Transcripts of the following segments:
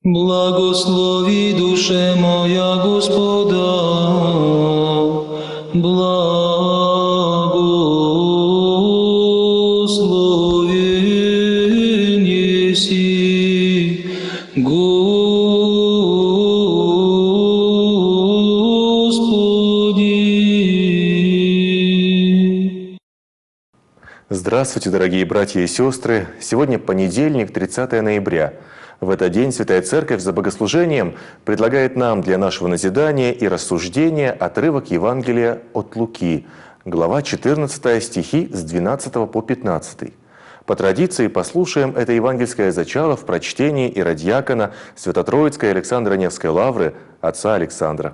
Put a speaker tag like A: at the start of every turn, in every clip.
A: Благослови, душе моя, Господа, благословен еси, Господи.
B: Здравствуйте, дорогие братья и сестры! Сегодня понедельник, 30 ноября. В этот день Святая Церковь за богослужением предлагает нам для нашего назидания и рассуждения отрывок Евангелия от Луки, глава 14, стихи с 12 по 15. По традиции послушаем это евангельское зачало в прочтении иродиакона Свято-Троицкой Александро-Невской лавры отца Александра.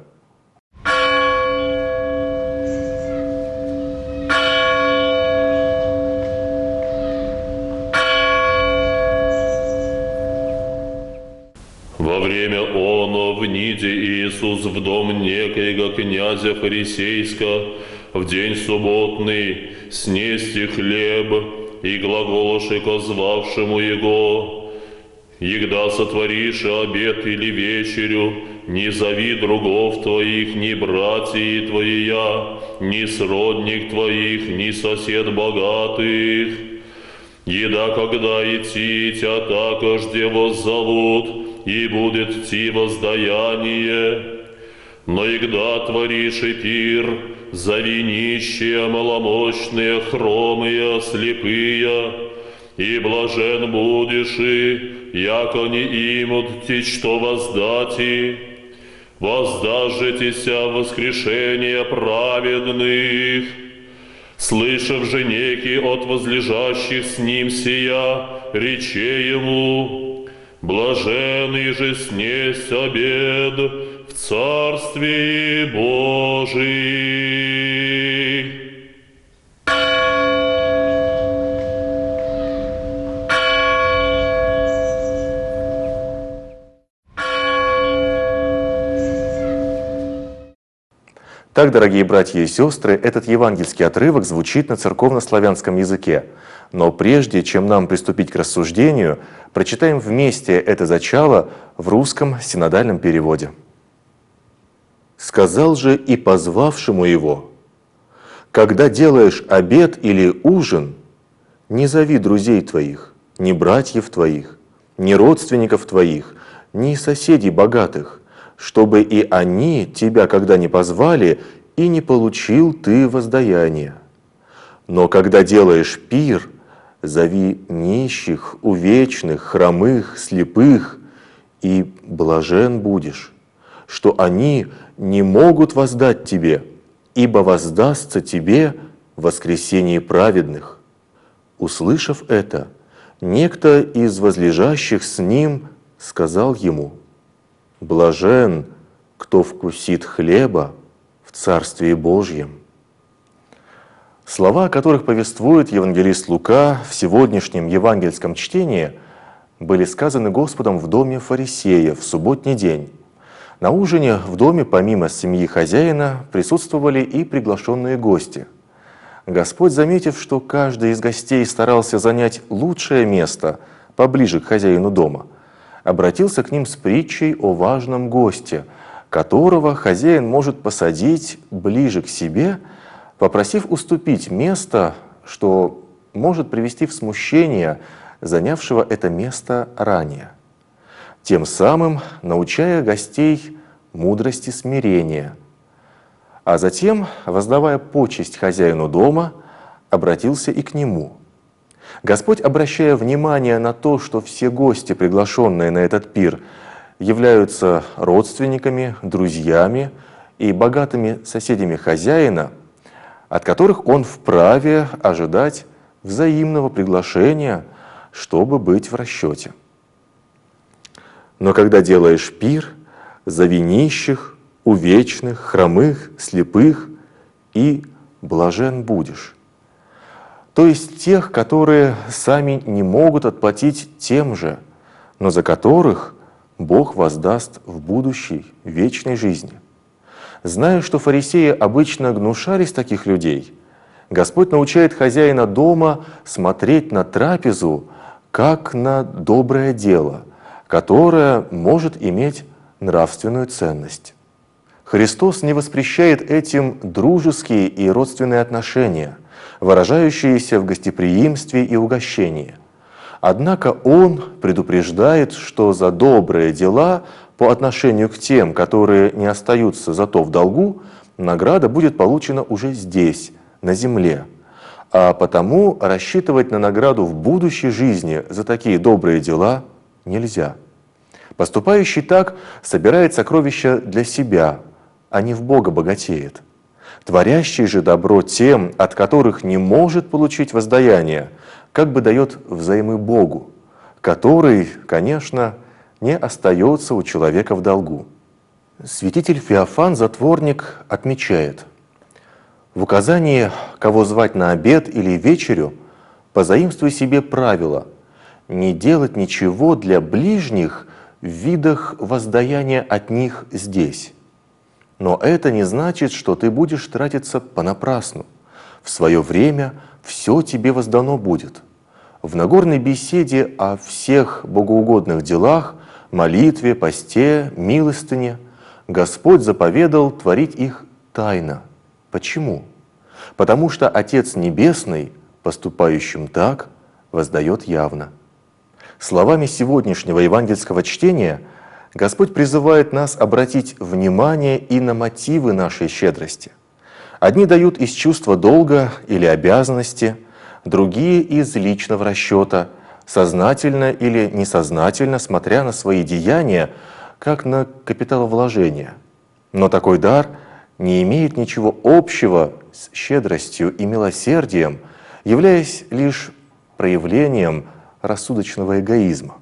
C: Во время оно вниде Иисус в дом некоего князя фарисейска в день субботный снести хлеб и глаголоши ко звавшему его: «Егда сотворишь обед или вечерю, не зови другов твоих, ни братьев твоя, ни сродник твоих, ни сосед богатых. Еда, когда идти, тя такожде воззовут, и будет ти воздаяние. Но егда творишь и пир, зови нищие, маломощные, хромые, слепые, и блажен будешь и, яко не имут ти, что воздати. Воздажетеся воскрешение праведных». Слышав же некий от возлежащих с ним сия, рече ему: «Блаженный же снесть обед в Царстве Божий».
B: Так, дорогие братья и сестры, этот евангельский отрывок звучит на церковно-славянском языке. Но прежде чем нам приступить к рассуждению, прочитаем вместе это зачало в русском синодальном переводе. «Сказал же и позвавшему его: когда делаешь обед или ужин, не зови друзей твоих, ни братьев твоих, ни родственников твоих, ни соседей богатых, чтобы и они тебя, когда не позвали, и не получил ты воздаяние. Но когда делаешь пир, зови нищих, увечных, хромых, слепых, и блажен будешь, что они не могут воздать тебе, ибо воздастся тебе в воскресении праведных». Услышав это, некто из возлежащих с ним сказал ему: «Блажен, кто вкусит хлеба в Царстве Божьем». Слова, о которых повествует евангелист Лука в сегодняшнем евангельском чтении, были сказаны Господом в доме фарисея в субботний день. На ужине в доме помимо семьи хозяина присутствовали и приглашенные гости. Господь, заметив, что каждый из гостей старался занять лучшее место поближе к хозяину дома, обратился к ним с притчей о важном госте, которого хозяин может посадить ближе к себе, попросив уступить место, что может привести в смущение занявшего это место ранее, тем самым научая гостей мудрости смирения. А затем, воздавая почесть хозяину дома, обратился и к нему. Господь, обращая внимание на то, что все гости, приглашенные на этот пир, являются родственниками, друзьями и богатыми соседями хозяина, от которых он вправе ожидать взаимного приглашения, чтобы быть в расчете. Но когда делаешь пир, зови нищих, увечных, хромых, слепых, и блажен будешь. То есть тех, которые сами не могут отплатить тем же, но за которых Бог воздаст в будущей вечной жизни. Зная, что фарисеи обычно гнушались таких людей, Господь научает хозяина дома смотреть на трапезу как на доброе дело, которая может иметь нравственную ценность. Христос не воспрещает этим дружеские и родственные отношения, выражающиеся в гостеприимстве и угощении. Однако Он предупреждает, что за добрые дела по отношению к тем, которые не остаются зато в долгу, награда будет получена уже здесь, на земле. А потому рассчитывать на награду в будущей жизни за такие добрые дела нельзя. Поступающий так собирает сокровища для себя, а не в Бога богатеет. Творящий же добро тем, от которых не может получить воздаяние, как бы дает взаймы Богу, который, конечно, не остается у человека в долгу. Святитель Феофан Затворник отмечает: в указании, кого звать на обед или вечерю, позаимствуй себе правило не делать ничего для ближних в видах воздаяния от них здесь. Но это не значит, что ты будешь тратиться понапрасну. В свое время все тебе воздано будет. В Нагорной беседе о всех богоугодных делах, молитве, посте, милостыне Господь заповедал творить их тайно. Почему? Потому что Отец Небесный, поступающим так, воздает явно. Словами сегодняшнего евангельского чтения Господь призывает нас обратить внимание и на мотивы нашей щедрости. Одни дают из чувства долга или обязанности, другие из личного расчета, сознательно или несознательно, смотря на свои деяния, как на капиталовложение. Но такой дар не имеет ничего общего с щедростью и милосердием, являясь лишь проявлением рассудочного эгоизма.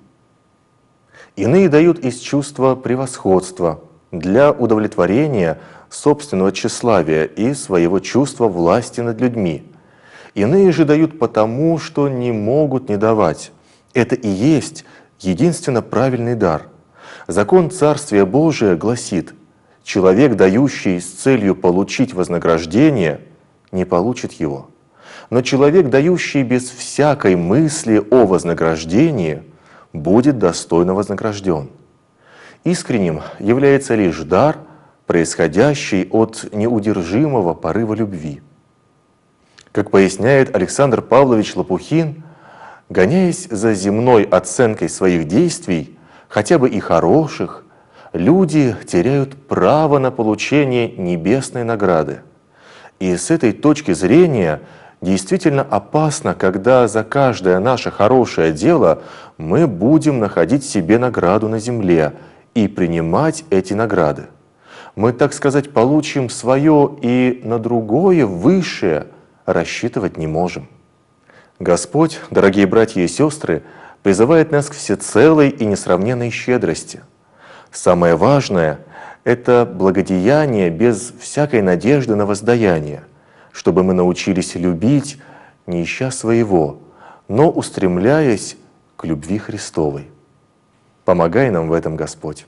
B: Иные дают из чувства превосходства для удовлетворения собственного тщеславия и своего чувства власти над людьми. Иные же дают потому, что не могут не давать. Это и есть единственно правильный дар. Закон Царствия Божия гласит: человек, дающий с целью получить вознаграждение, не получит его. Но человек, дающий без всякой мысли о вознаграждении, будет достойно вознагражден. Искренним является лишь дар, происходящий от неудержимого порыва любви. Как поясняет Александр Павлович Лопухин, гоняясь за земной оценкой своих действий, хотя бы и хороших, люди теряют право на получение небесной награды. И с этой точки зрения действительно опасно, когда за каждое наше хорошее дело мы будем находить себе награду на земле и принимать эти награды. Мы, так сказать, получим свое и на другое, высшее, рассчитывать не можем. Господь, дорогие братья и сестры, призывает нас к всецелой и несравненной щедрости. Самое важное – это благодеяние без всякой надежды на воздаяние, чтобы мы научились любить, не ища своего, но устремляясь к любви Христовой. Помогай нам в этом, Господь.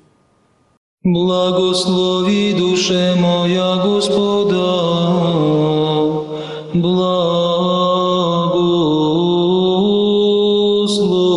A: Благослови душе моя Господа, благослови.